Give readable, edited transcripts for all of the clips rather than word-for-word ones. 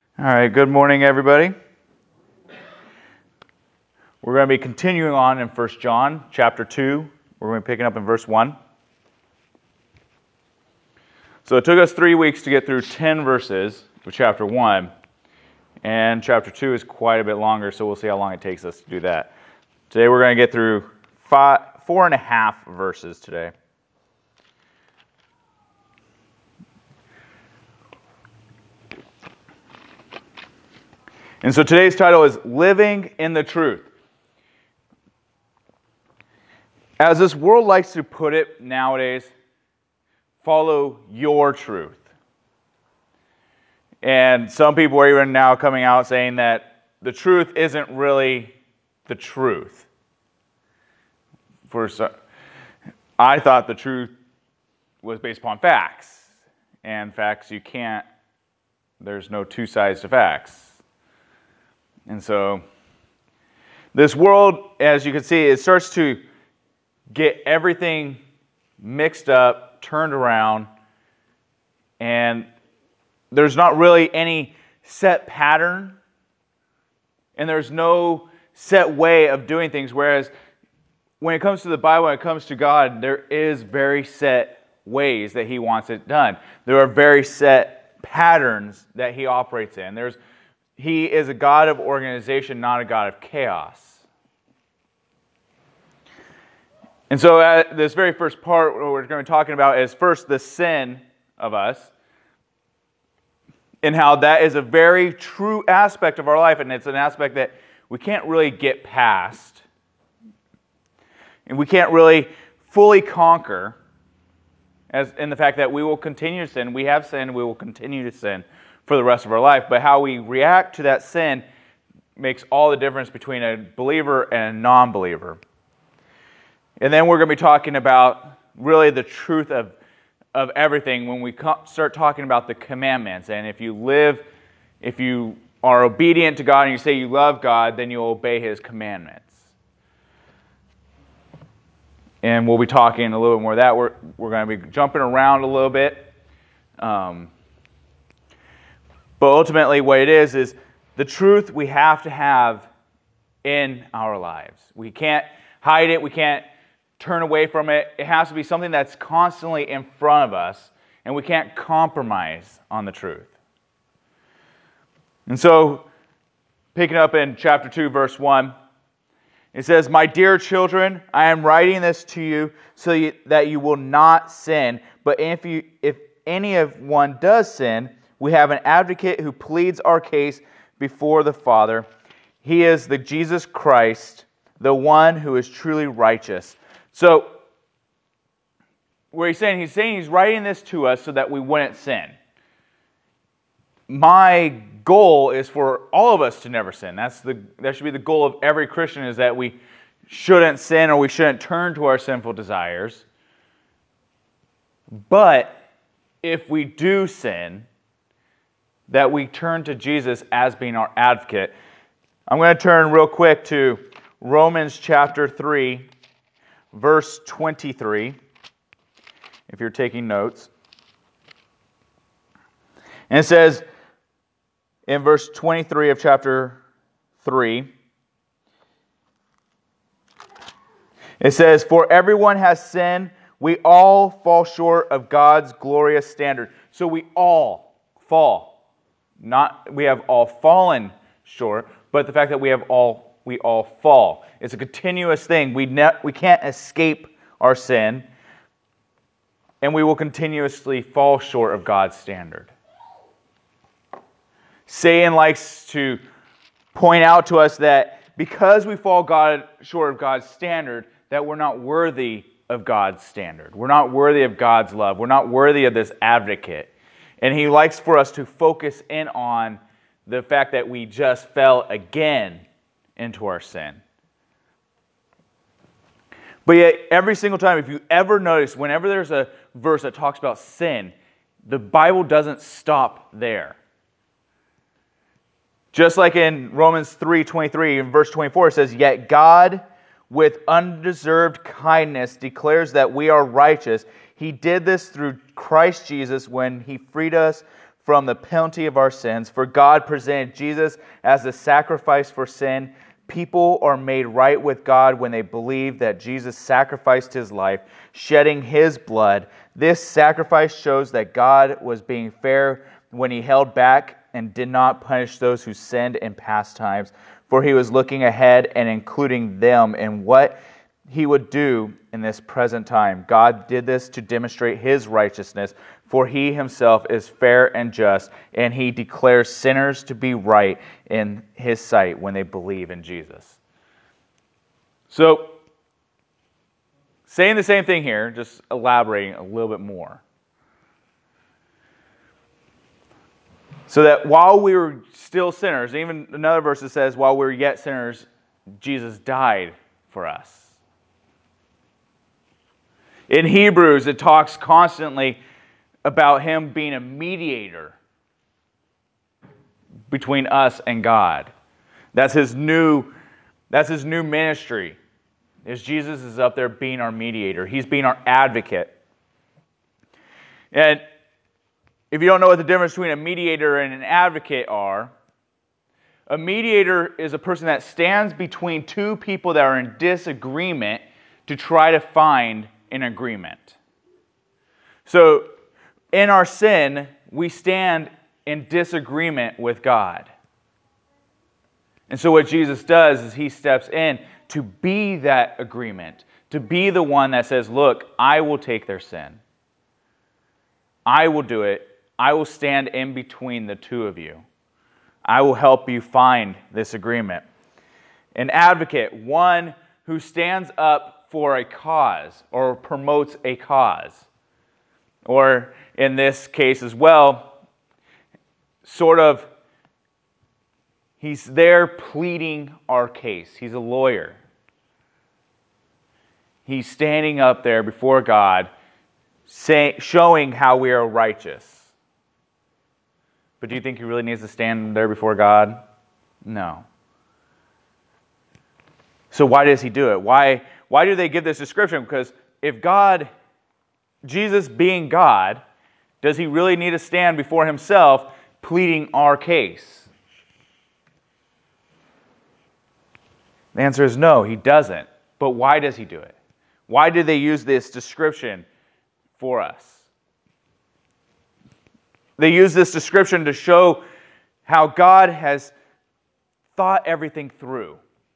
All right, good morning, everybody. We're going to be continuing on in 1 John chapter 2. We're going to be picking up in verse 1. So it took us 3 weeks to get through 10 verses of chapter 1. And chapter 2 is quite a bit longer, so we'll see how long it takes us to do that. Today we're going to get through 4.5 verses today. And so today's title is Living in the Truth. As this world likes to put it nowadays, follow your truth. And some people are even now coming out saying that the truth isn't really the truth. I thought the truth was based upon facts. And facts there's no two sides to facts. And so this world, as you can see, it starts to get everything mixed up, turned around, and there's not really any set pattern, and there's no set way of doing things, whereas when it comes to the Bible, when it comes to God, there is very set ways that He wants it done. There are very set patterns that He operates in. He is a God of organization, not a God of chaos. And so this very first part, what we're going to be talking about is first the sin of us, and how that is a very true aspect of our life, and it's an aspect that we can't really get past, and we can't really fully conquer, as in the fact that we will continue to sin. We have sinned, we will continue to sin for the rest of our life, but how we react to that sin makes all the difference between a believer and a non-believer. And then we're going to be talking about really the truth of everything when we start talking about the commandments. And if you are obedient to God and you say you love God, then you'll obey His commandments. And we'll be talking a little bit more of that. We're going to be jumping around a little bit. But ultimately what it is the truth we have to have in our lives. We can't hide it. We can't turn away from it. It has to be something that's constantly in front of us, and we can't compromise on the truth. And so, picking up in chapter 2, verse 1, it says, "My dear children, I am writing this to you so that you will not sin. But if any of one does sin, we have an advocate who pleads our case before the Father. He is the Jesus Christ, the one who is truly righteous." So, where he's saying he's writing this to us so that we wouldn't sin. My goal is for all of us to never sin. That should be the goal of every Christian, is that we shouldn't sin or we shouldn't turn to our sinful desires. But if we do sin, that we turn to Jesus as being our advocate. I'm going to turn real quick to Romans chapter 3, verse 23, if you're taking notes. And it says in verse 23 of chapter 3, it says, "For everyone has sinned, we all fall short of God's glorious standard." So we all fall. We have all fallen short, but the fact that we all fall. It's a continuous thing. We can't escape our sin, and we will continuously fall short of God's standard. Satan likes to point out to us that because we fall short of God's standard, that we're not worthy of God's standard. We're not worthy of God's love. We're not worthy of this advocate. And he likes for us to focus in on the fact that we just fell again into our sin. But yet, every single time, if you ever notice, whenever there's a verse that talks about sin, the Bible doesn't stop there. Just like in Romans 3:23, in verse 24, it says, "Yet God, with undeserved kindness, declares that we are righteous. He did this through Christ Jesus when He freed us from the penalty of our sins. For God presented Jesus as a sacrifice for sin. People are made right with God when they believe that Jesus sacrificed his life, shedding his blood. This sacrifice shows that God was being fair when he held back and did not punish those who sinned in past times, for he was looking ahead and including them in what he would do in this present time. God did this to demonstrate his righteousness, for he himself is fair and just, and he declares sinners to be right in his sight when they believe in Jesus. So, saying the same thing here, just elaborating a little bit more. So that while we were still sinners, even another verse that says, while we were yet sinners, Jesus died for us. In Hebrews, it talks constantly about him being a mediator between us and God. That's his new ministry. Is Jesus is up there being our mediator. He's being our advocate. And if you don't know what the difference between a mediator and an advocate are, a mediator is a person that stands between two people that are in disagreement to try to find an agreement. So, in our sin, we stand in disagreement with God. And so what Jesus does is he steps in to be that agreement, to be the one that says, look, I will take their sin. I will do it. I will stand in between the two of you. I will help you find this agreement. An advocate, one who stands up for a cause or promotes a cause. Or in this case as well, sort of, he's there pleading our case. He's a lawyer. He's standing up there before God, showing how we are righteous. But do you think he really needs to stand there before God? No. So why does he do it? Why do they give this description? Because if God, Jesus being God, does he really need to stand before himself pleading our case? The answer is no, he doesn't. But why does he do it? Why do they use this description for us? They use this description to show how God has thought everything through.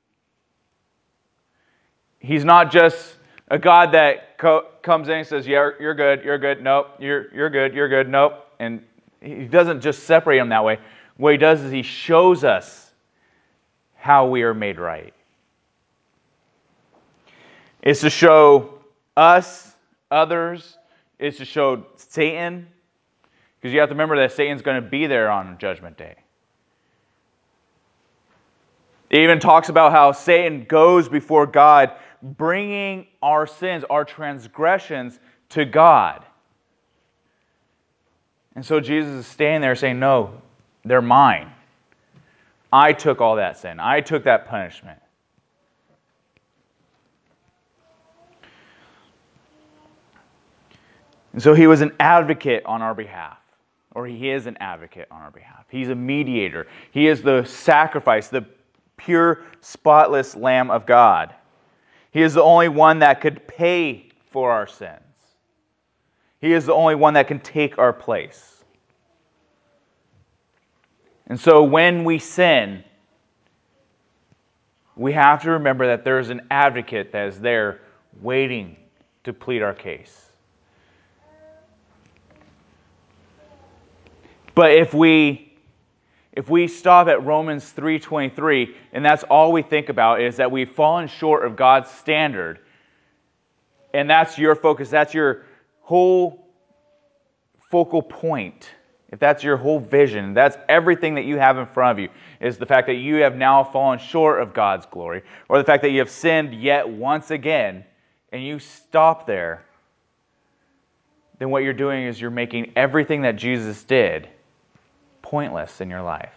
He's not just a God that comes in and says, yeah, you're good, nope, you're good, nope. And he doesn't just separate them that way. What he does is he shows us how we are made right. It's to show us, others, it's to show Satan, because you have to remember that Satan's going to be there on Judgment Day. It even talks about how Satan goes before God, bringing our sins, our transgressions to God. And so Jesus is standing there saying, no, they're mine. I took all that sin. I took that punishment. And so he was an advocate on our behalf. Or he is an advocate on our behalf. He's a mediator. He is the sacrifice, the pure, spotless Lamb of God. He is the only one that could pay for our sins. He is the only one that can take our place. And so when we sin, we have to remember that there is an advocate that is there waiting to plead our case. But if we stop at Romans 3:23, and that's all we think about is that we've fallen short of God's standard, and that's your focus, that's your whole focal point, if that's your whole vision, that's everything that you have in front of you, is the fact that you have now fallen short of God's glory, or the fact that you have sinned yet once again, and you stop there, then what you're doing is you're making everything that Jesus did pointless in your life.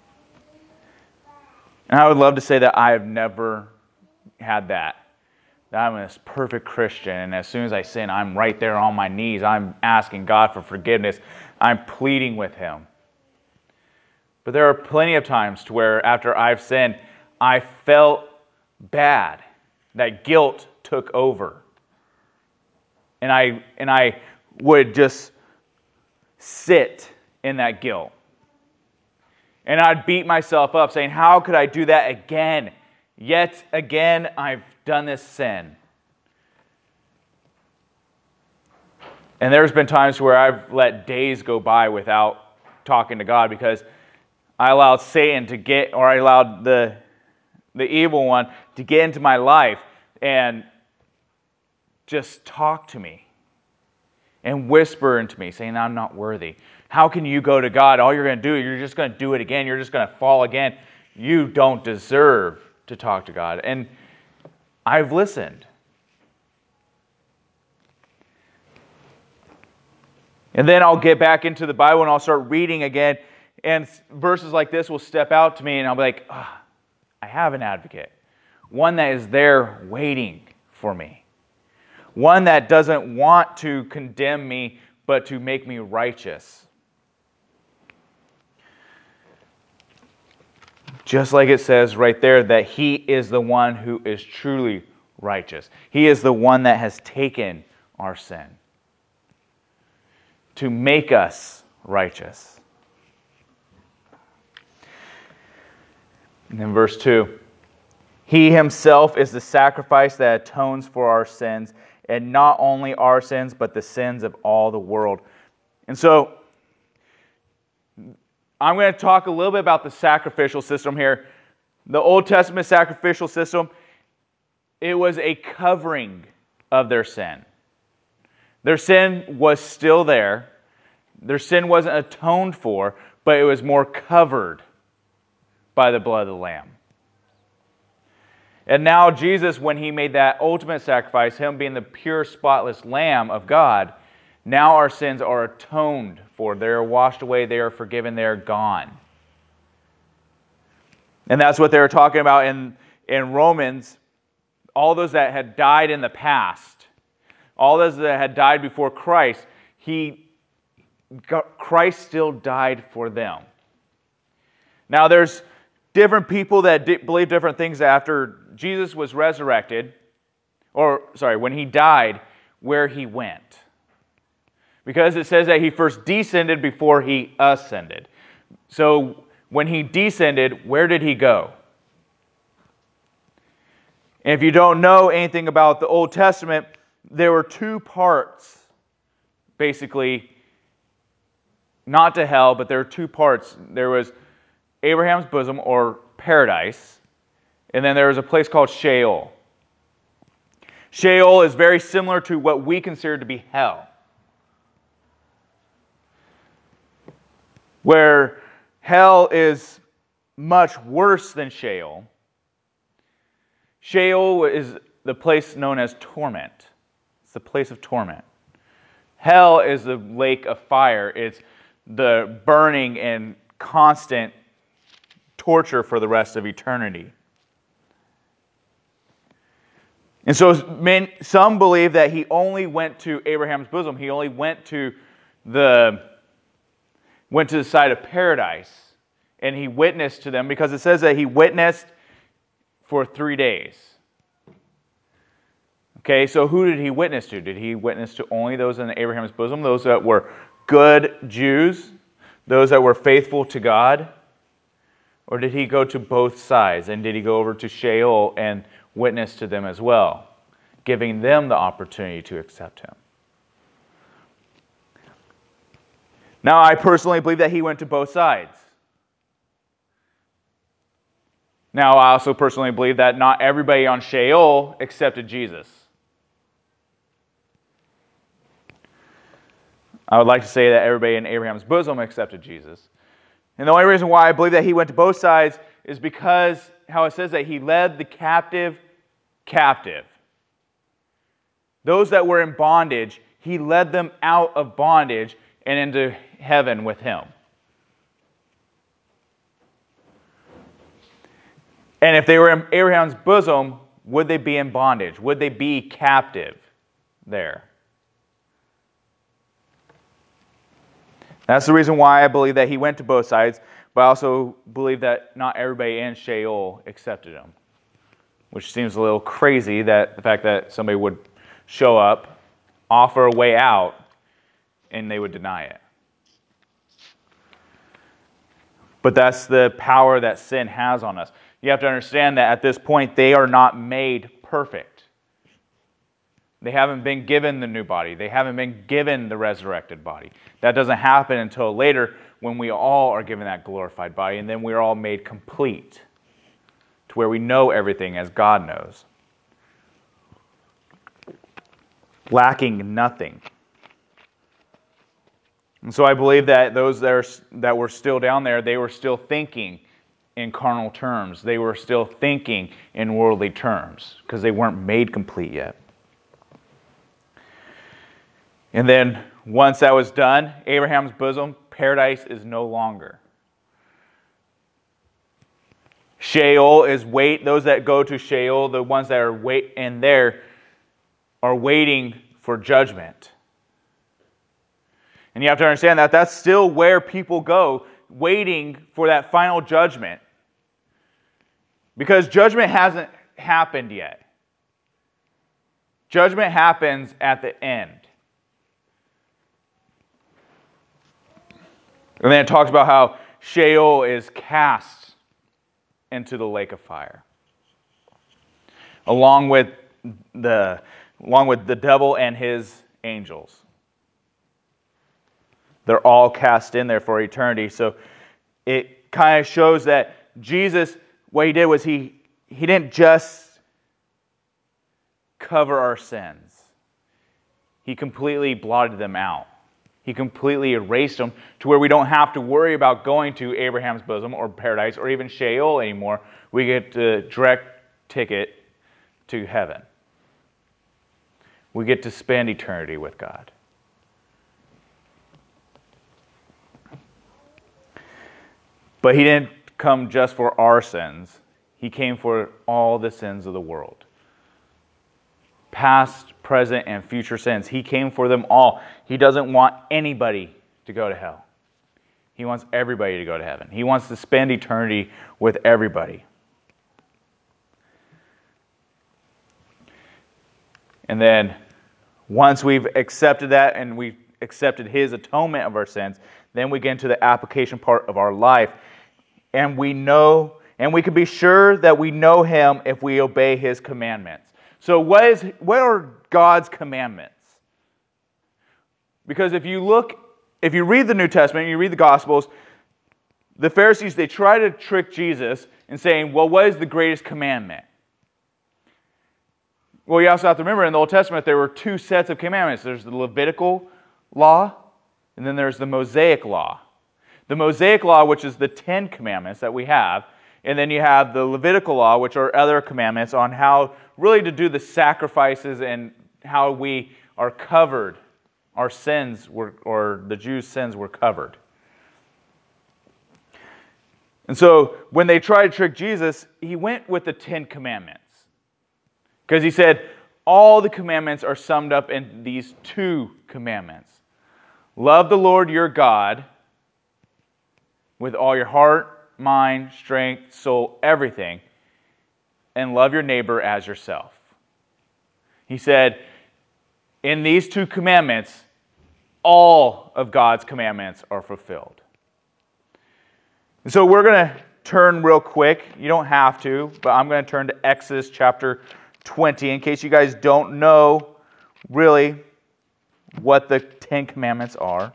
And I would love to say that I have never had that that I'm this perfect Christian, and as soon as I sin, I'm right there on my knees. I'm asking God for forgiveness. I'm pleading with Him. But there are plenty of times to where after I've sinned, I felt bad. That guilt took over. And I would just sit in that guilt. And I'd beat myself up saying, how could I do that again? Yet again, I've done this sin. And there's been times where I've let days go by without talking to God because I allowed Satan to get, or I allowed the evil one to get into my life and just talk to me and whisper into me, saying, I'm not worthy. How can you go to God? All you're going to do, you're just going to do it again. You're just going to fall again. You don't deserve to talk to God. And I've listened. And then I'll get back into the Bible and I'll start reading again. And verses like this will step out to me and I'll be like, I have an advocate. One that is there waiting for me. One that doesn't want to condemn me, but to make me righteous. Just like it says right there that He is the one who is truly righteous. He is the one that has taken our sin to make us righteous. And then verse 2. He Himself is the sacrifice that atones for our sins, and not only our sins, but the sins of all the world. And so, I'm going to talk a little bit about the sacrificial system here. The Old Testament sacrificial system, it was a covering of their sin. Their sin was still there. Their sin wasn't atoned for, but it was more covered by the blood of the Lamb. And now Jesus, when He made that ultimate sacrifice, Him being the pure, spotless Lamb of God, now our sins are atoned for. They are washed away. They are forgiven. They are gone. And that's what they were talking about in Romans. All those that had died in the past, all those that had died before Christ, Christ still died for them. Now there's different people that believe different things after Jesus was resurrected, when He died, where He went. Because it says that He first descended before He ascended. So when He descended, where did He go? And if you don't know anything about the Old Testament, there were two parts, basically, not to hell, but there were two parts. There was Abraham's bosom, or paradise, and then there was a place called Sheol. Sheol is very similar to what we consider to be hell, where hell is much worse than Sheol. Sheol is the place known as torment. It's the place of torment. Hell is the lake of fire. It's the burning and constant torture for the rest of eternity. And so some believe that He only went to Abraham's bosom. He only went to the side of paradise, and He witnessed to them, because it says that He witnessed for 3 days. Okay, so who did He witness to? Did He witness to only those in Abraham's bosom, those that were good Jews, those that were faithful to God? Or did He go to both sides? And did He go over to Sheol and witness to them as well, giving them the opportunity to accept Him? Now, I personally believe that He went to both sides. Now, I also personally believe that not everybody on Sheol accepted Jesus. I would like to say that everybody in Abraham's bosom accepted Jesus. And the only reason why I believe that He went to both sides is because how it says that He led the captive. Those that were in bondage, He led them out of bondage and into heaven with Him. And if they were in Abraham's bosom, Would they be in bondage? Would they be captive there? That's the reason why I believe that he went to both sides, but I also believe that not everybody in Sheol accepted him, which seems a little crazy, that the fact that somebody would show up, offer a way out, and they would deny it. But that's the power that sin has on us. You have to understand that at this point, they are not made perfect. They haven't been given the new body. They haven't been given the resurrected body. That doesn't happen until later, when we all are given that glorified body, and then we're all made complete to where we know everything as God knows, lacking nothing. And so I believe that those that were still down there, they were still thinking in carnal terms. They were still thinking in worldly terms because they weren't made complete yet. And then once that was done, Abraham's bosom, paradise is no longer. Sheol is those that go to Sheol, the ones that are in there, are waiting for judgment. And you have to understand that that's still where people go, waiting for that final judgment. Because judgment hasn't happened yet. Judgment happens at the end. And then it talks about how Sheol is cast into the lake of fire, along with the devil and his angels. They're all cast in there for eternity. So it kind of shows that Jesus, what he did was he didn't just cover our sins. He completely blotted them out. He completely erased them to where we don't have to worry about going to Abraham's bosom or paradise or even Sheol anymore. We get a direct ticket to heaven. We get to spend eternity with God. But he didn't come just for our sins. He came for all the sins of the world. Past, present, and future sins. He came for them all. He doesn't want anybody to go to hell. He wants everybody to go to heaven. He wants to spend eternity with everybody. And then, once we've accepted that and we've accepted his atonement of our sins, then we get into the application part of our life. And we know, and we can be sure that we know him if we obey his commandments. So what are God's commandments? Because if you read the New Testament, you read the Gospels, the Pharisees, they try to trick Jesus in saying, well, what is the greatest commandment? Well, you also have to remember in the Old Testament there were two sets of commandments. There's the Levitical law, and then there's the Mosaic law. The Mosaic law, which is the 10 commandments that we have, and then you have the Levitical law, which are other commandments on how really to do the sacrifices and how we are covered. Our sins or the Jews' sins were covered. And so when they tried to trick Jesus, he went with the 10 commandments. Because he said, all the commandments are summed up in these two commandments. Love the Lord your God with all your heart, mind, strength, soul, everything, and love your neighbor as yourself. He said, in these two commandments, all of God's commandments are fulfilled. And so we're going to turn real quick. You don't have to, but I'm going to turn to Exodus chapter 20 in case you guys don't know really what the 10 commandments are.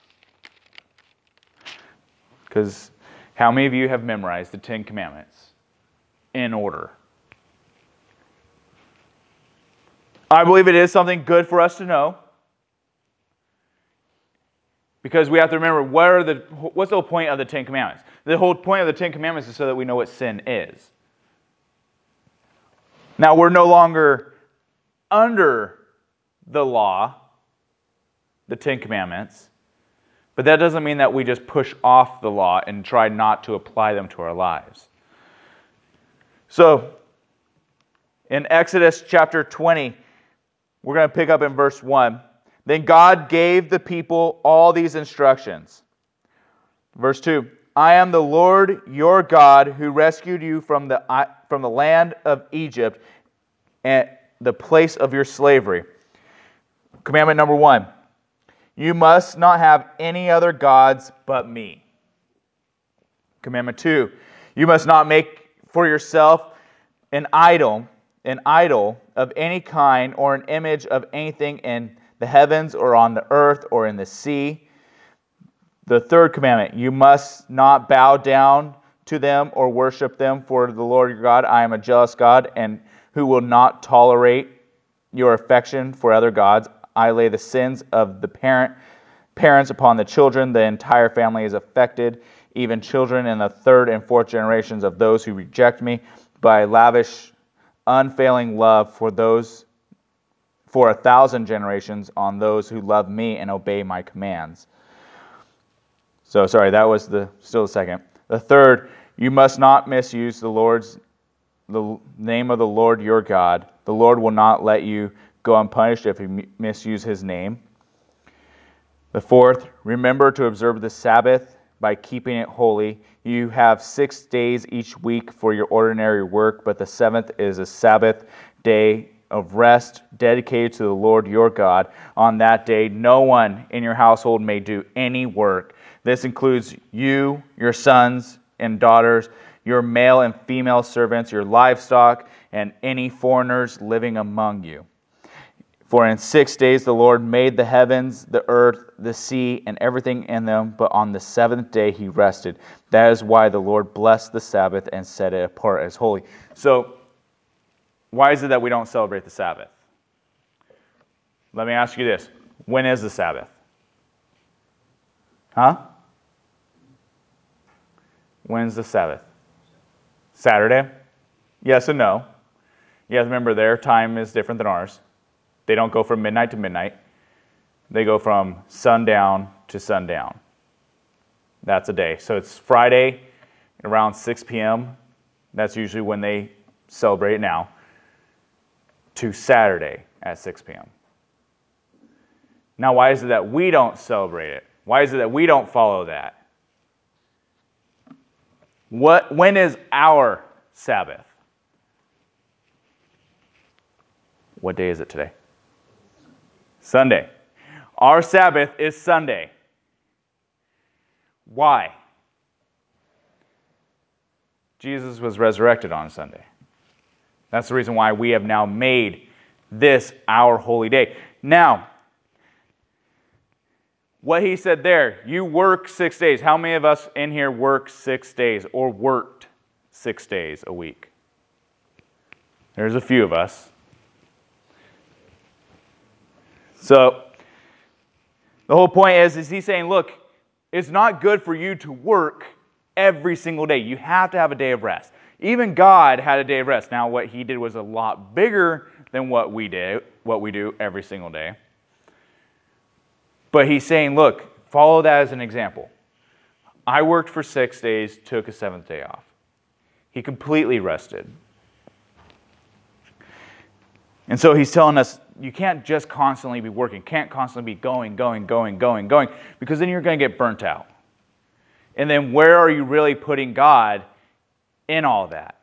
Because how many of you have memorized the 10 commandments in order? I believe it is something good for us to know. Because we have to remember, what's the whole point of the 10 commandments? The whole point of the 10 commandments is so that we know what sin is. Now, we're no longer under the law, the 10 commandments, but that doesn't mean that we just push off the law and try not to apply them to our lives. So, In Exodus chapter 20, we're going to pick up in verse 1. Then God gave the people all these instructions. Verse 2, I am the Lord your God who rescued you from the land of Egypt and the place of your slavery. Commandment number 1, you must not have any other gods but me. Commandment 2, you must not make for yourself an idol of any kind or an image of anything in the heavens or on the earth or in the sea. The third commandment, you must not bow down to them or worship them, for the Lord your God, I am a jealous God, and who will not tolerate your affection for other gods. I lay the sins of the parents upon the children. The entire family is affected, even children in the third and fourth generations of those who reject me. But I lavish unfailing love for 1,000 generations on those who love me and obey my commands. So, sorry, that was still the second. The third, you must not misuse the name of the Lord your God. The Lord will not let you go unpunished if you misuse his name. The fourth, remember to observe the Sabbath by keeping it holy. You have 6 days each week for your ordinary work, but the seventh is a Sabbath day of rest dedicated to the Lord your God. On that day, no one in your household may do any work. This includes you, your sons and daughters, your male and female servants, your livestock, and any foreigners living among you. For in 6 days the Lord made the heavens, the earth, the sea, and everything in them, but on the seventh day he rested. That is why the Lord blessed the Sabbath and set it apart as holy. So, why is it that we don't celebrate the Sabbath? Let me ask you this. When is the Sabbath? Huh? When's the Sabbath? Saturday? Yes and no. You have to remember their time is different than ours. They don't go from midnight to midnight. They go from sundown to sundown. That's a day. So it's Friday around 6 p.m. That's usually when they celebrate it now. To Saturday at 6 p.m. Now, why is it that we don't celebrate it? Why is it that we don't follow that? When is our Sabbath? What day is it today? Sunday. Our Sabbath is Sunday. Why? Jesus was resurrected on Sunday. That's the reason why we have now made this our holy day. Now, what he said there, you work 6 days. How many of us in here work 6 days or worked 6 days a week? There's a few of us. So, the whole point is he's saying, look, it's not good for you to work every single day. You have to have a day of rest. Even God had a day of rest. Now, what he did was a lot bigger than what we do every single day. But he's saying, look, follow that as an example. I worked for 6 days, took a 7th day off. He completely rested. And so he's telling us, you can't just constantly be working, can't constantly be going, because then you're going to get burnt out. And then where are you really putting God in all that?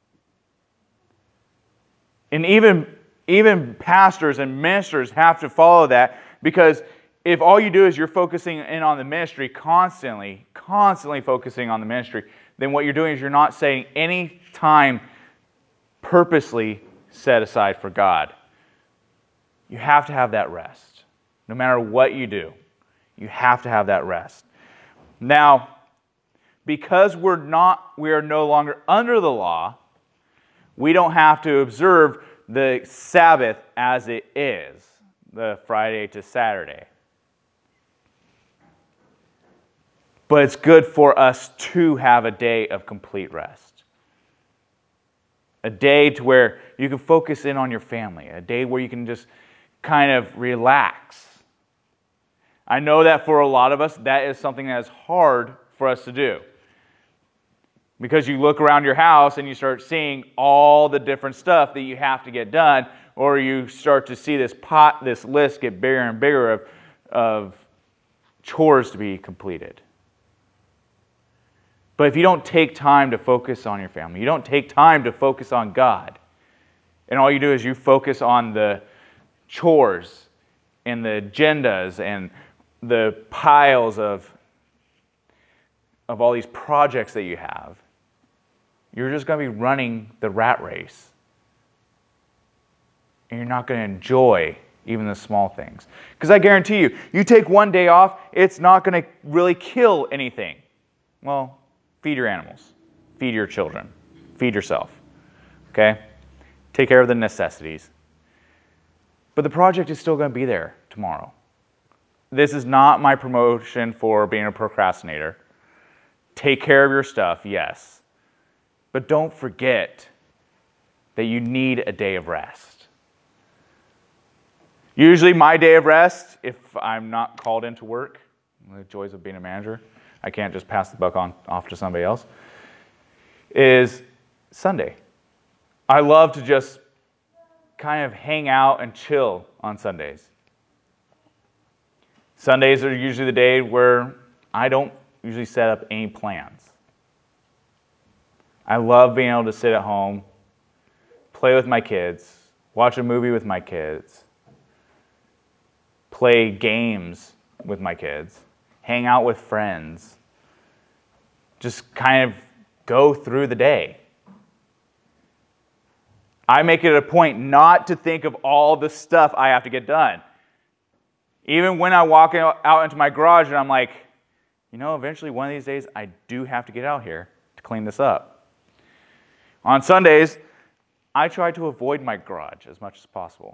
And even pastors and ministers have to follow that, because if all you do is you're focusing in on the ministry, constantly focusing on the ministry, then what you're doing is you're not setting any time purposely set aside for God. You have to have that rest. No matter what you do, you have to have that rest. Now, because we are no longer under the law, we don't have to observe the Sabbath as it is, the Friday to Saturday. But it's good for us to have a day of complete rest. A day to where you can focus in on your family. A day where you can just kind of relax. I know that for a lot of us, that is something that is hard for us to do. Because you look around your house and you start seeing all the different stuff that you have to get done, or you start to see this list get bigger and bigger of chores to be completed. But if you don't take time to focus on your family, you don't take time to focus on God, and all you do is you focus on the chores and the agendas and the piles of all these projects that you have, you're just going to be running the rat race. And you're not going to enjoy even the small things. Because I guarantee you, you take one day off, it's not going to really kill anything. Well, feed your animals. Feed your children. Feed yourself. Okay? Take care of the necessities. But the project is still going to be there tomorrow. This is not my promotion for being a procrastinator. Take care of your stuff, yes. But don't forget that you need a day of rest. Usually my day of rest, if I'm not called into work, the joys of being a manager, I can't just pass the buck off to somebody else, is Sunday. I love to just kind of hang out and chill on Sundays. Sundays are usually the day where I don't usually set up any plans. I love being able to sit at home, play with my kids, watch a movie with my kids, play games with my kids, hang out with friends, just kind of go through the day. I make it a point not to think of all the stuff I have to get done. Even when I walk out into my garage and I'm like, eventually one of these days I do have to get out here to clean this up. On Sundays, I try to avoid my garage as much as possible.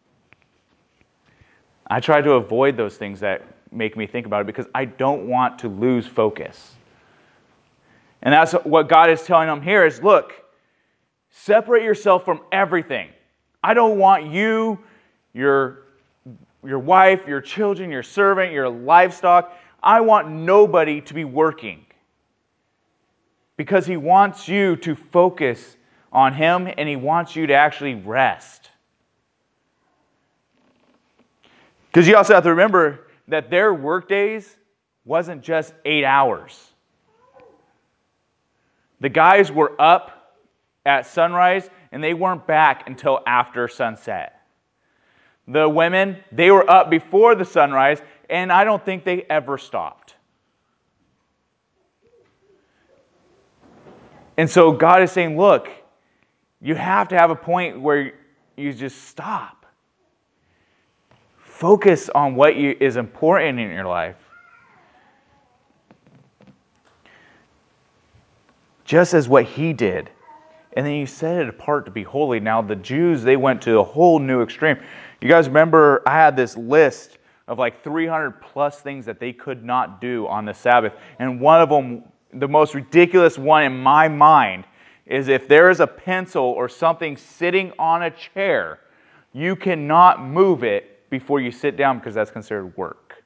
I try to avoid those things that make me think about it because I don't want to lose focus. And that's what God is telling them here is, look, separate yourself from everything. I don't want you, your wife, your children, your servant, your livestock. I want nobody to be working. Because He wants you to focus on Him and He wants you to actually rest. Because you also have to remember that their work days wasn't just 8 hours. The guys were up at sunrise and they weren't back until after sunset. The women, they were up before the sunrise and I don't think they ever stopped. And so God is saying, look, you have to have a point where you just stop. Focus on what is important in your life. Just as what He did. And then you set it apart to be holy. Now the Jews, they went to a whole new extreme. You guys remember I had this list of like 300 plus things that they could not do on the Sabbath. And one of them, the most ridiculous one in my mind, is if there is a pencil or something sitting on a chair, you cannot move it before you sit down because that's considered work.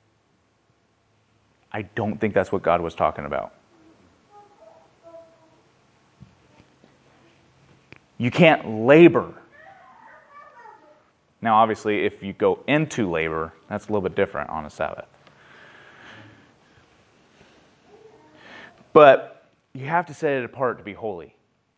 I don't think that's what God was talking about. You can't labor. Now, obviously, if you go into labor, that's a little bit different on a Sabbath. But you have to set it apart to be holy.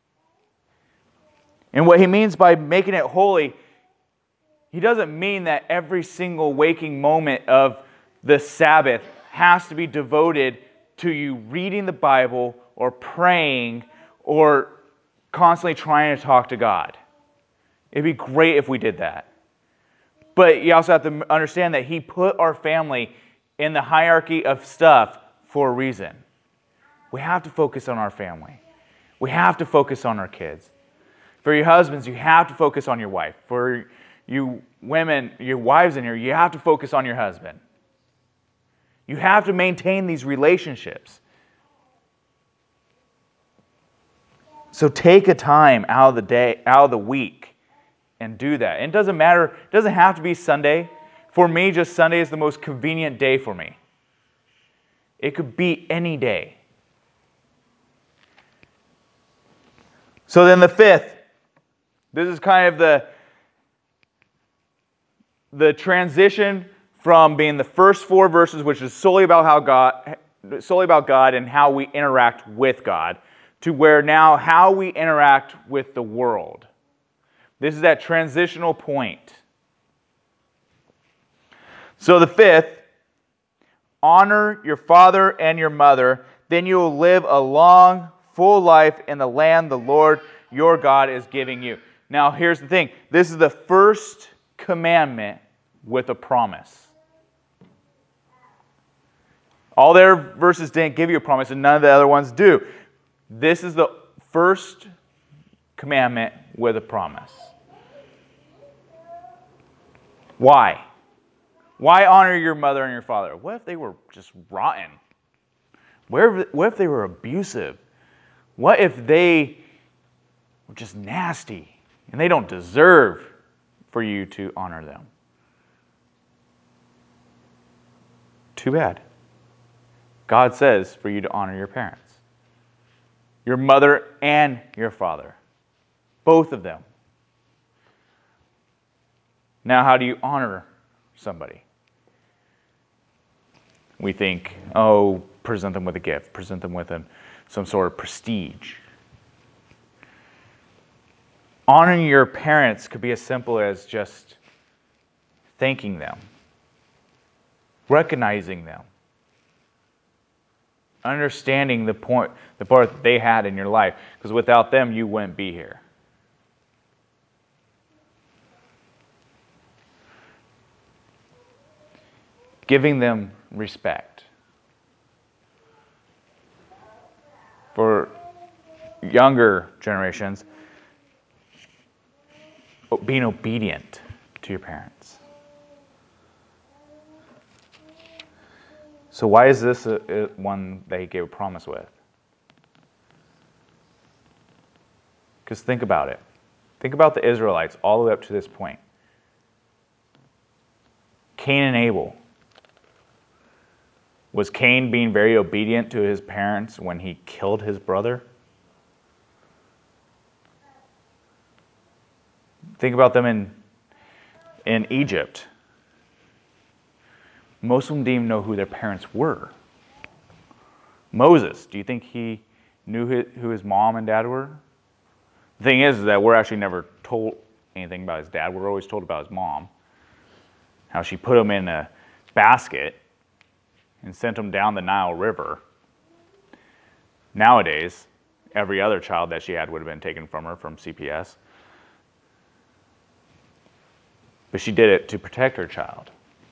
And what He means by making it holy, He doesn't mean that every single waking moment of the Sabbath has to be devoted to you reading the Bible or praying or constantly trying to talk to God. It'd be great if we did that. But you also have to understand that He put our family in the hierarchy of stuff for a reason. We have to focus on our family. We have to focus on our kids. For your husbands, you have to focus on your wife. For you women, your wives in here, you have to focus on your husband. You have to maintain these relationships. So take a time out of the day, out of the week, and do that. And it doesn't matter, it doesn't have to be Sunday. For me, just Sunday is the most convenient day for me. It could be any day. So then the fifth, this is kind of the transition from being the first 4 verses, which is solely about God and how we interact with God, to where now how we interact with the world. This is that transitional point. So the fifth, honor your father and your mother, then you will live a long, full life in the land the Lord your God is giving you. Now here's the thing. This is the first commandment with a promise. All their verses didn't give you a promise, and none of the other ones do. This is the first commandment with a promise. Why? Why honor your mother and your father? What if they were just rotten? What if they were abusive? What if they were just nasty and they don't deserve for you to honor them? Too bad. God says for you to honor your parents, your mother and your father, both of them. Now, how do you honor somebody? We think, oh, present them with a gift, present them with some sort of prestige. Honoring your parents could be as simple as just thanking them, recognizing them, understanding the part that they had in your life, because without them, you wouldn't be here. Giving them respect. For younger generations, being obedient to your parents. So why is this one that he gave a promise with? Because think about it. Think about the Israelites all the way up to this point. Cain and Abel. Was Cain being very obedient to his parents when he killed his brother? Think about them in Egypt. Most of them didn't even know who their parents were. Moses, do you think he knew who his mom and dad were? The thing is that we're actually never told anything about his dad. We're always told about his mom. How she put him in a basket and sent him down the Nile River. Nowadays, every other child that she had would have been taken from her from CPS. But she did it to protect her child.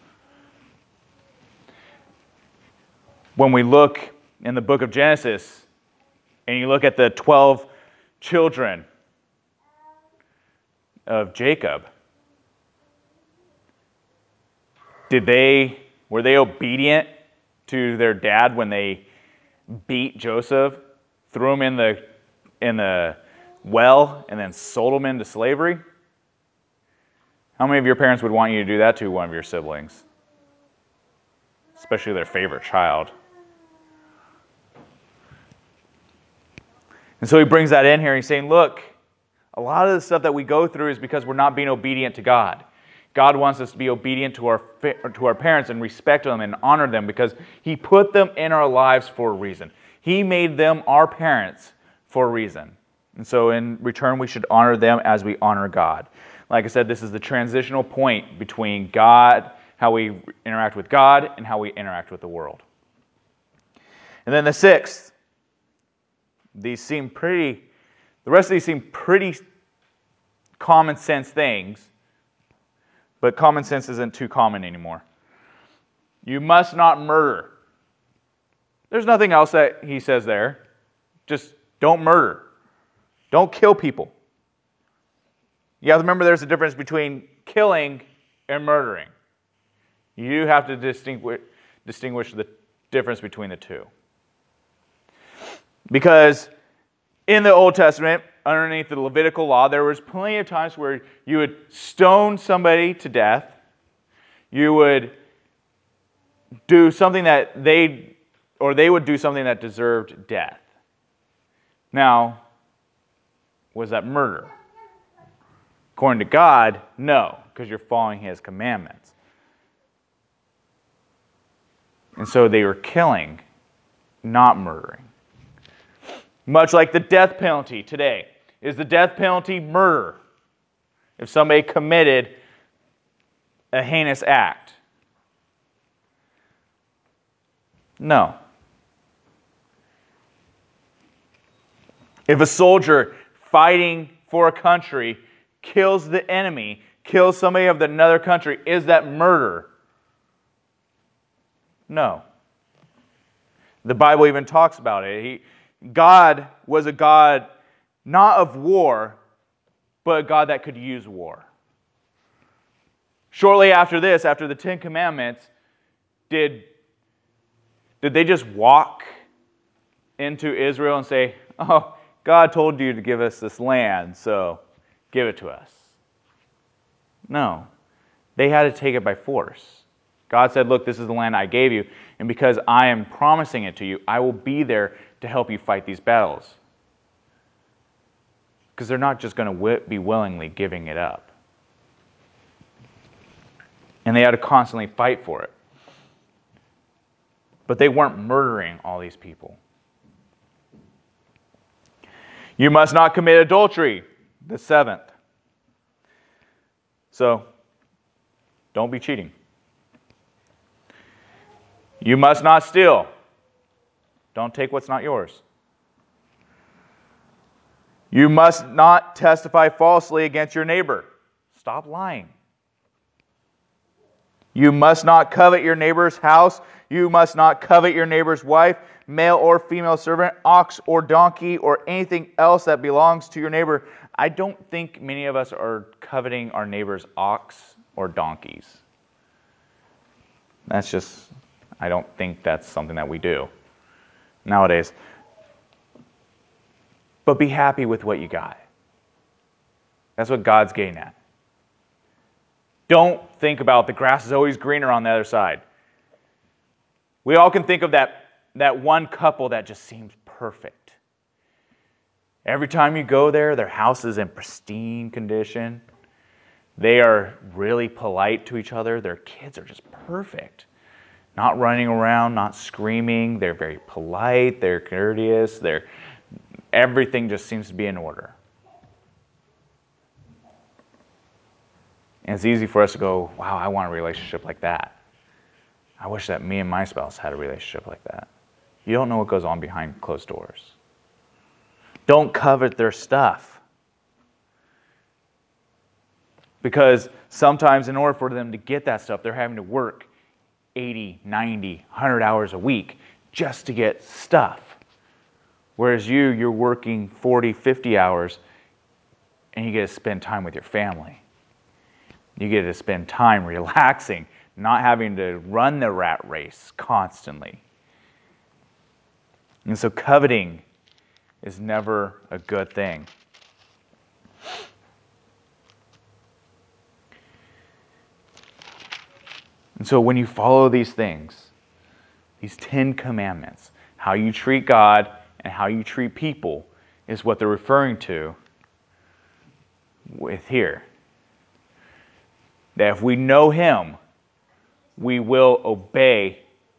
When we look in the book of Genesis, and you look at the 12 children of Jacob, were they obedient to their dad when they beat Joseph, threw him in the well, and then sold him into slavery? How many of your parents would want you to do that to one of your siblings? Especially their favorite child. And so he brings that in here. He's saying, look, a lot of the stuff that we go through is because we're not being obedient to God. God wants us to be obedient to our parents and respect them and honor them because he put them in our lives for a reason. He made them our parents for a reason. And so in return, we should honor them as we honor God. Like I said, this is the transitional point between God, how we interact with God, and how we interact with the world. And then the sixth, the rest of these seem pretty common sense things, but common sense isn't too common anymore. You must not murder. There's nothing else that he says there. Just don't murder. Don't kill people. You have to remember there's a difference between killing and murdering. You have to distinguish the difference between the two. Because in the Old Testament, underneath the Levitical law, there was plenty of times where you would stone somebody to death. You would do something that they would do something that deserved death. Now, Was that murder? According to God, no, because you're following His commandments. And so they were killing, not murdering. Much like the death penalty today. Is the death penalty murder? If somebody committed a heinous act? No. If a soldier fighting for a country kills the enemy, kills somebody of another country, is that murder? No. The Bible even talks about it. God was a God not of war, but a God that could use war. Shortly after this, after the Ten Commandments, did they just walk into Israel and say, "Oh, God told you to give us this land, so give it to us"? No. They had to take it by force. God said, "Look, this is the land I gave you, and because I am promising it to you, I will be there to help you fight these battles." Because they're not just going to be willingly giving it up. And they had to constantly fight for it. But they weren't murdering all these people. You must not commit adultery, the seventh. So, don't be cheating. You must not steal. Don't take what's not yours. You must not testify falsely against your neighbor. Stop lying. You must not covet your neighbor's house. You must not covet your neighbor's wife, male or female servant, ox or donkey, or anything else that belongs to your neighbor. I don't think many of us are coveting our neighbor's ox or donkeys. I don't think that's something that we do nowadays. But be happy with what you got. That's what God's getting at. Don't think about the grass is always greener on the other side. We all can think of that one couple that just seems perfect. Every time you go there, their house is in pristine condition. They are really polite to each other. Their kids are just perfect. Not running around, not screaming. They're very polite. They're courteous. Everything just seems to be in order. And it's easy for us to go, wow, I want a relationship like that. I wish that me and my spouse had a relationship like that. You don't know what goes on behind closed doors. Don't covet their stuff. Because sometimes in order for them to get that stuff, they're having to work 80, 90, 100 hours a week just to get stuff. Whereas you're working 40, 50 hours and you get to spend time with your family. You get to spend time relaxing, not having to run the rat race constantly. And so coveting is never a good thing. And so when you follow these things, these 10 commandments, how you treat God and how you treat people is what they're referring to with here. That if we know Him, we will obey.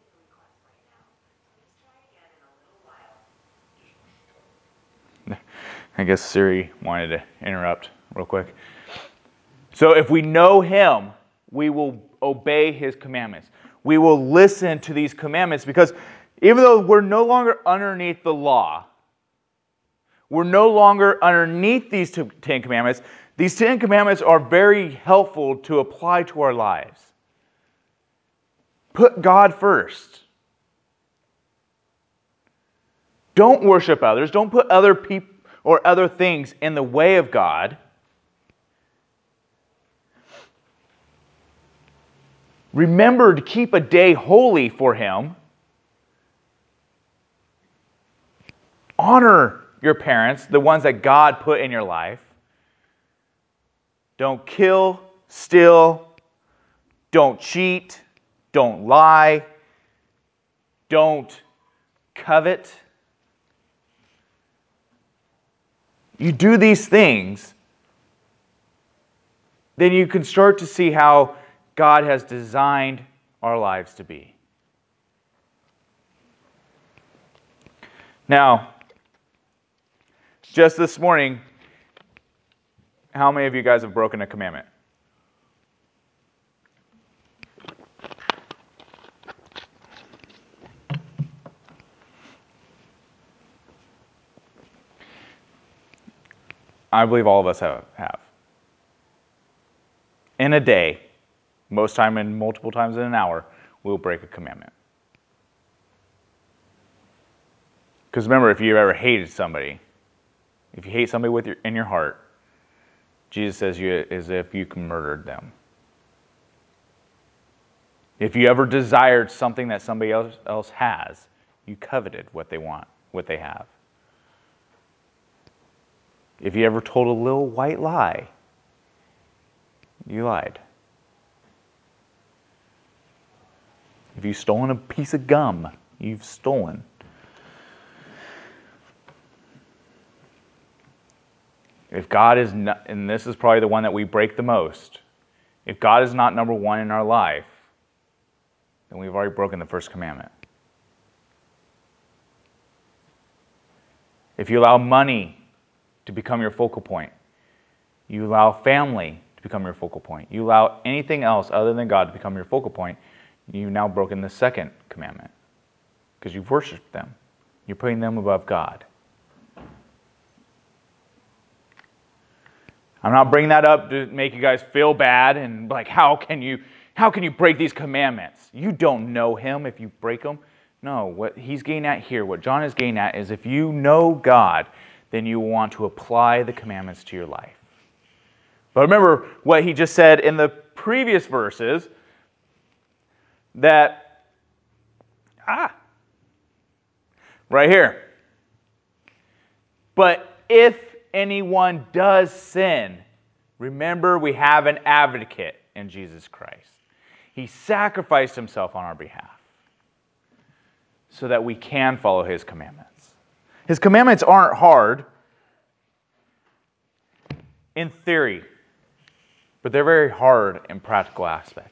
I guess Siri wanted to interrupt real quick. So if we know Him, we will obey His commandments. We will listen to these commandments because even though we're no longer underneath the law, we're no longer underneath these 10 commandments, these 10 commandments are very helpful to apply to our lives. Put God first. Don't worship others. Don't put other people or other things in the way of God. Remember to keep a day holy for Him. Honor your parents, the ones that God put in your life. Don't kill, steal, don't cheat, don't lie, don't covet. you do these things, then you can start to see how God has designed our lives to be. Now, just this morning, how many of you guys have broken a commandment? I believe all of us have. In a day, most time and multiple times in an hour, we'll break a commandment. Because remember, if you ever hated somebody, if you hate somebody in your heart, Jesus says you as if you murdered them. If you ever desired something that somebody else has, you coveted what they want, what they have. If you ever told a little white lie, you lied. If you've stolen a piece of gum, you've stolen. If God is not, and this is probably the one that we break the most, if God is not number one in our life, then we've already broken the first commandment. If you allow money to become your focal point, you allow family to become your focal point, you allow anything else other than God to become your focal point, you've now broken the second commandment because you've worshiped them. You're putting them above God. I'm not bringing that up to make you guys feel bad and like, how can you break these commandments? You don't know him if you break them. No, what he's getting at here, what John is getting at is if you know God, then you want to apply the commandments to your life. But remember what he just said in the previous verses, that, right here. But if anyone does sin, remember we have an advocate in Jesus Christ. He sacrificed himself on our behalf so that we can follow his commandments. His commandments aren't hard in theory, but they're very hard in practical aspects.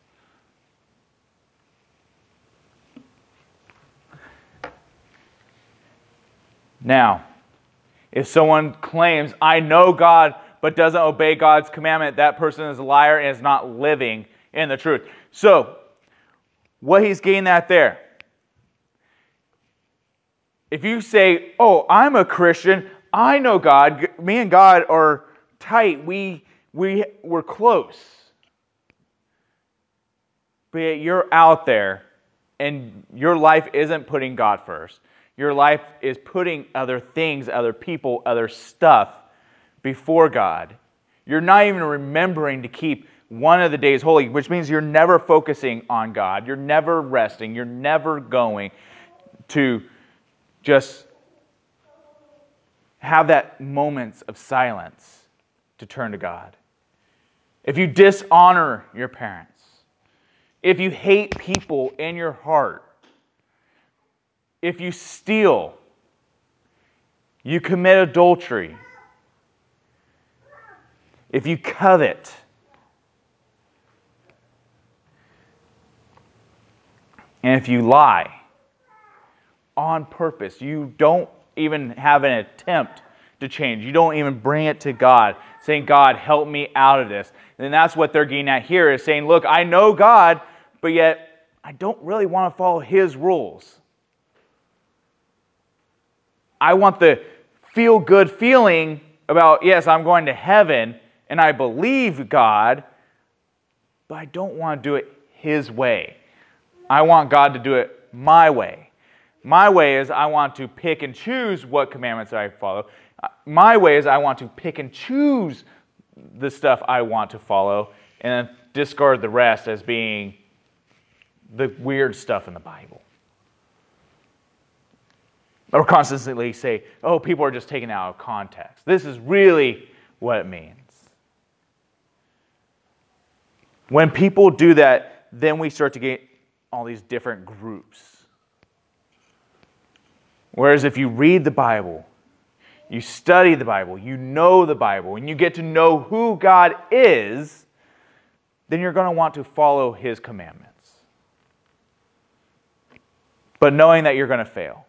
Now, if someone claims, I know God, but doesn't obey God's commandment, that person is a liar and is not living in the truth. So, what he's getting at there, if you say, oh, I'm a Christian, I know God, me and God are tight, we're close. But yet you're out there and your life isn't putting God first. Your life is putting other things, other people, other stuff before God. You're not even remembering to keep one of the days holy, which means you're never focusing on God. You're never resting. You're never going to just have that moments of silence to turn to God. If you dishonor your parents, if you hate people in your heart, if you steal, you commit adultery, if you covet, and if you lie on purpose, you don't even have an attempt to change. You don't even bring it to God, saying, God, help me out of this. And that's what they're getting at here, is saying, look, I know God, but yet I don't really want to follow his rules. I want the feel-good feeling about, yes, I'm going to heaven, and I believe God, but I don't want to do it his way. I want God to do it my way. My way is I want to pick and choose what commandments I follow. My way is I want to pick and choose the stuff I want to follow and then discard the rest as being the weird stuff in the Bible. Or constantly say, oh, people are just taken out of context. This is really what it means. When people do that, then we start to get all these different groups. Whereas if you read the Bible, you study the Bible, you know the Bible, and you get to know who God is, then you're going to want to follow His commandments. But knowing that you're going to fail.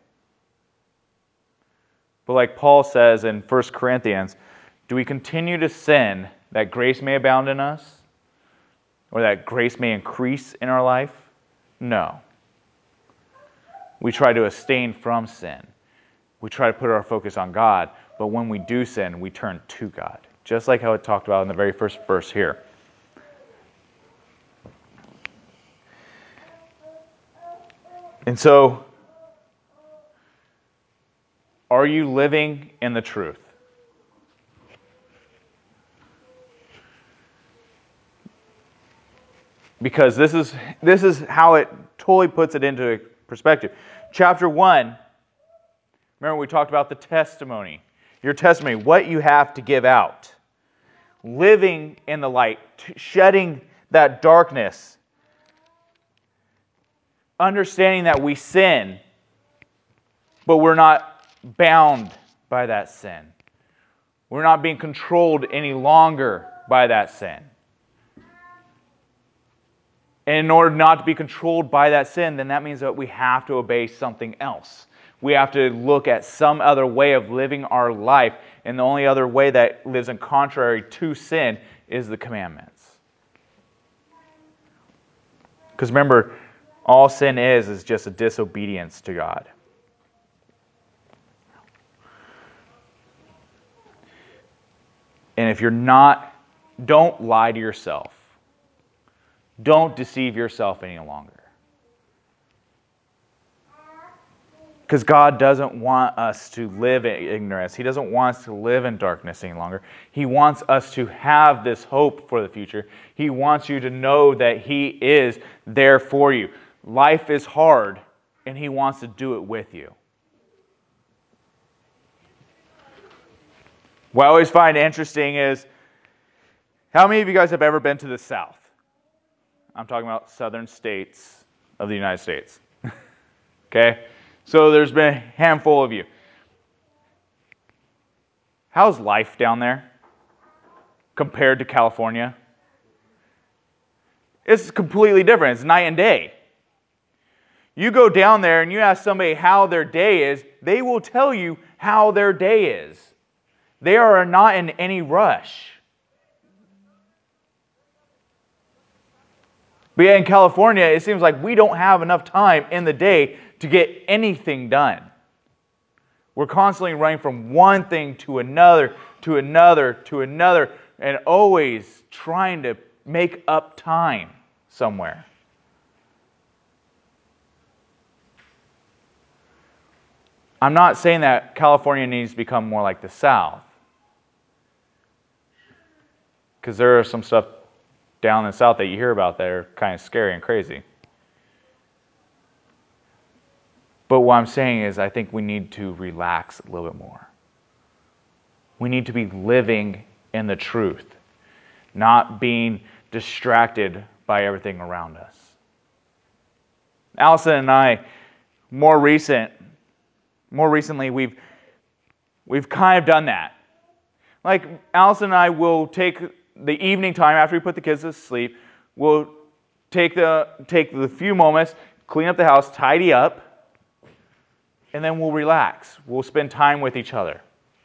But like Paul says in 1 Corinthians, do we continue to sin that grace may abound in us? Or that grace may increase in our life? No. We try to abstain from sin. We try to put our focus on God. But when we do sin, we turn to God. Just like how it talked about in the very first verse here. And so, are you living in the truth? Because this is how it totally puts it into perspective. Chapter 1, remember we talked about the testimony. Your testimony, what you have to give out. Living in the light, shedding that darkness. Understanding that we sin, but we're not bound by that sin. We're not being controlled any longer by that sin. And in order not to be controlled by that sin, then that means that we have to obey something else. We have to look at some other way of living our life, and the only other way that lives in contrary to sin is the commandments. Because remember, all sin is just a disobedience to God. And if you're not, don't lie to yourself. Don't deceive yourself any longer. Because God doesn't want us to live in ignorance. He doesn't want us to live in darkness any longer. He wants us to have this hope for the future. He wants you to know that He is there for you. Life is hard, and He wants to do it with you. What I always find interesting is, how many of you guys have ever been to the South? I'm talking about southern states of the United States. Okay? So there's been a handful of you. How's life down there compared to California? It's completely different. It's night and day. You go down there and you ask somebody how their day is, they will tell you how their day is. They are not in any rush. But yet in California, it seems like we don't have enough time in the day to get anything done. We're constantly running from one thing to another, to another, to another, and always trying to make up time somewhere. I'm not saying that California needs to become more like the South. Because there are some stuff down in the South that you hear about that are kind of scary and crazy. But what I'm saying is I think we need to relax a little bit more. We need to be living in the truth, not being distracted by everything around us. Allison and I, more recently, we've kind of done that. Like Allison and I will take the evening time after we put the kids to sleep. We'll take the few moments, clean up the house, tidy up, and then we'll relax. We'll spend time with each other.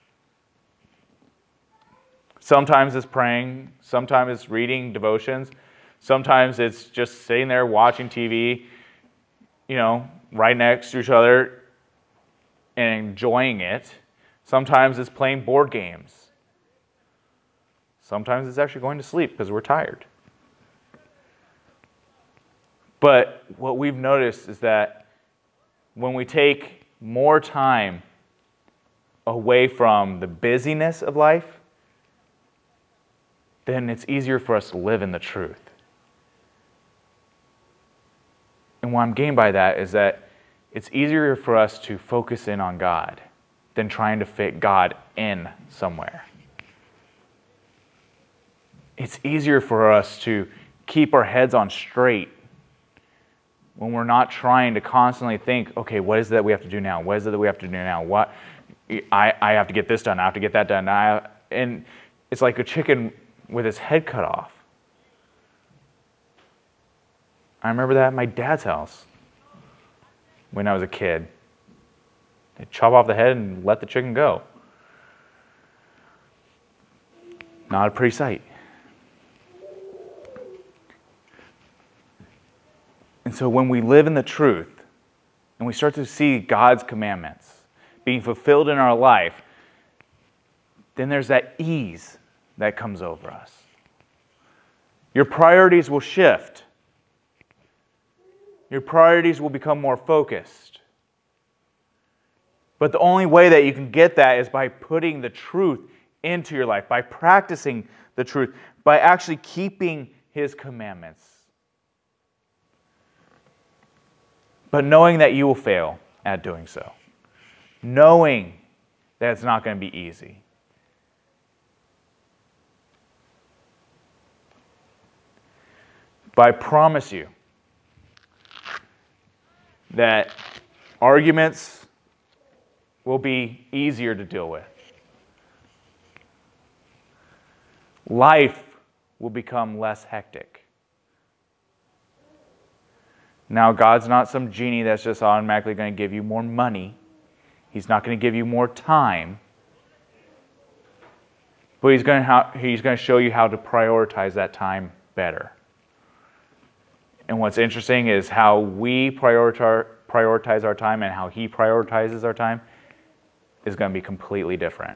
Sometimes it's praying. Sometimes it's reading devotions. Sometimes it's just sitting there watching TV, right next to each other and enjoying it. Sometimes it's playing board games. Sometimes it's actually going to sleep because we're tired. But what we've noticed is that when we take more time away from the busyness of life, then it's easier for us to live in the truth. And what I'm getting by that is that it's easier for us to focus in on God than trying to fit God in somewhere. It's easier for us to keep our heads on straight when we're not trying to constantly think, okay, what is it that we have to do now? What is it that we have to do now? I have to get this done. I have to get that done. And it's like a chicken with its head cut off. I remember that at my dad's house when I was a kid. They'd chop off the head and let the chicken go. Not a pretty sight. And so when we live in the truth and we start to see God's commandments being fulfilled in our life, then there's that ease that comes over us. Your priorities will shift. Your priorities will become more focused. But the only way that you can get that is by putting the truth into your life, by practicing the truth, by actually keeping His commandments. But knowing that you will fail at doing so. Knowing that it's not going to be easy. But I promise you that arguments will be easier to deal with. Life will become less hectic. Now, God's not some genie that's just automatically going to give you more money. He's not going to give you more time. But He's going to show you how to prioritize that time better. And what's interesting is how we prioritize our time and how He prioritizes our time is going to be completely different.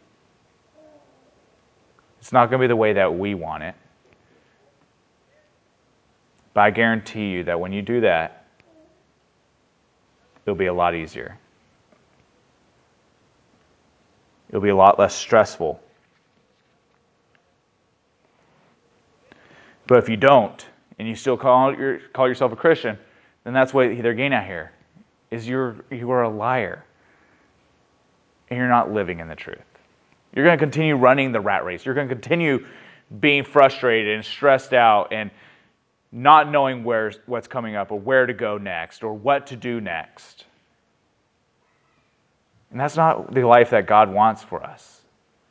It's not going to be the way that we want it. But I guarantee you that when you do that, it'll be a lot easier. It'll be a lot less stressful. But if you don't, and you still call yourself a Christian, then that's what they're getting at here, is you are a liar. And you're not living in the truth. You're going to continue running the rat race. You're going to continue being frustrated and stressed out and not knowing what's coming up or where to go next or what to do next. And that's not the life that God wants for us.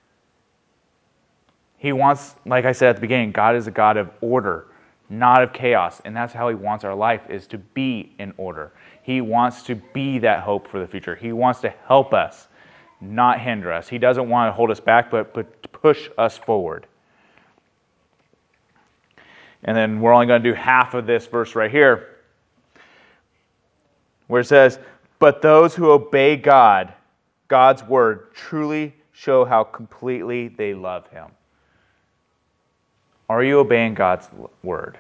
He wants, like I said at the beginning, God is a God of order, not of chaos. And that's how He wants our life, is to be in order. He wants to be that hope for the future. He wants to help us, not hinder us. He doesn't want to hold us back, but push us forward. And then we're only going to do half of this verse right here, where it says, "But those who obey God's word, truly show how completely they love Him." Are you obeying God's word?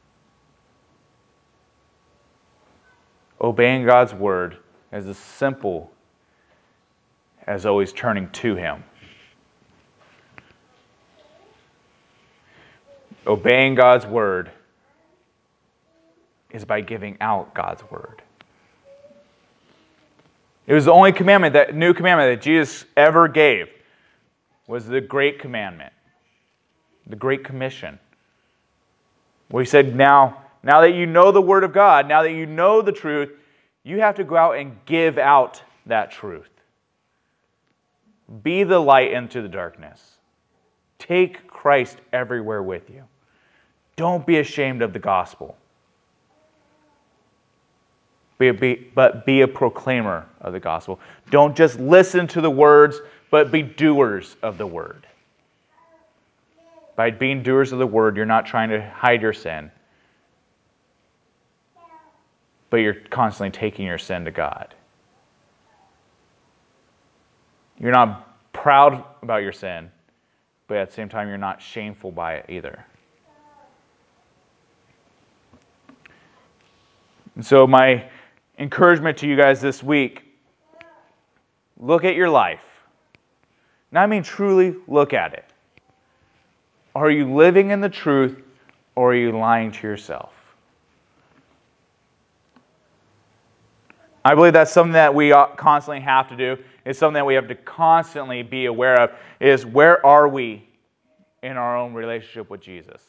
Obeying God's word is as simple as always turning to Him. Obeying God's word is by giving out God's word. It was the only new commandment that Jesus ever gave, was the Great Commandment, the Great Commission, where He said, now that you know the Word of God, now that you know the truth, you have to go out and give out that truth. Be the light into the darkness. Take Christ everywhere with you. Don't be ashamed of the gospel. But be a proclaimer of the gospel. Don't just listen to the words, but be doers of the word. By being doers of the word, you're not trying to hide your sin, but you're constantly taking your sin to God. You're not proud about your sin, but at the same time, you're not shameful by it either. And so my encouragement to you guys this week, look at your life. And I mean truly look at it. Are you living in the truth, or are you lying to yourself? I believe that's something that we constantly have to do. It's something that we have to constantly be aware of, is where are we in our own relationship with Jesus?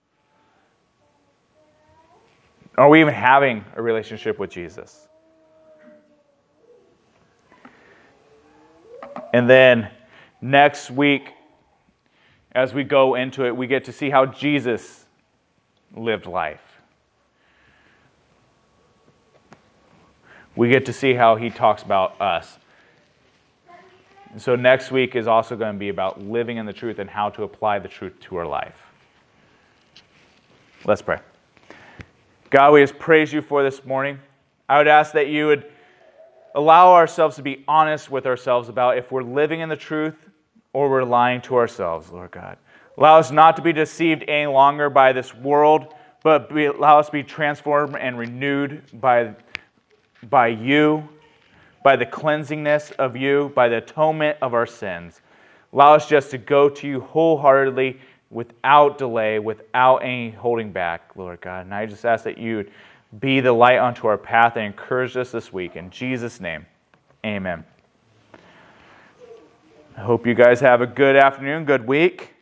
Are we even having a relationship with Jesus? And then next week, as we go into it, we get to see how Jesus lived life. We get to see how he talks about us. And so next week is also going to be about living in the truth and how to apply the truth to our life. Let's pray. God, we just praise you for this morning. I would ask that you would allow ourselves to be honest with ourselves about if we're living in the truth or we're lying to ourselves, Lord God. Allow us not to be deceived any longer by this world, but allow us to be transformed and renewed by you, by the cleansingness of you, by the atonement of our sins. Allow us just to go to you wholeheartedly, without delay, without any holding back, Lord God. And I just ask that you would be the light onto our path and encourage us this week. In Jesus' name, amen. I hope you guys have a good afternoon, good week.